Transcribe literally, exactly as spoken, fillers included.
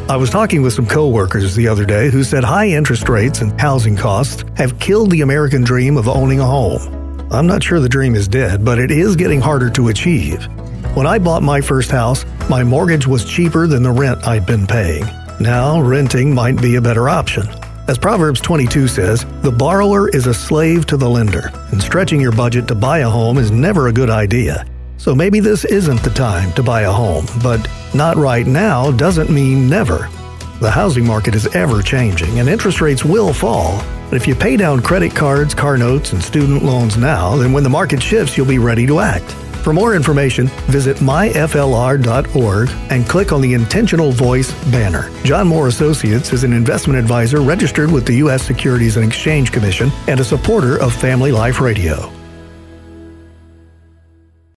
I was talking with some coworkers the other day who said high interest rates and housing costs have killed the American dream of owning a home. I'm not sure the dream is dead, but it is getting harder to achieve. When I bought my first house, my mortgage was cheaper than the rent I'd been paying. Now, renting might be a better option. As Proverbs twenty-two says, the borrower is a slave to the lender, and stretching your budget to buy a home is never a good idea. So maybe this isn't the time to buy a home, but not right now doesn't mean never. The housing market is ever changing, and interest rates will fall. But if you pay down credit cards, car notes, and student loans now, then when the market shifts, you'll be ready to act. For more information, visit my f l r dot org and click on the Intentional Voice banner. John Moore Associates is an investment advisor registered with the U S Securities and Exchange Commission and a supporter of Family Life Radio.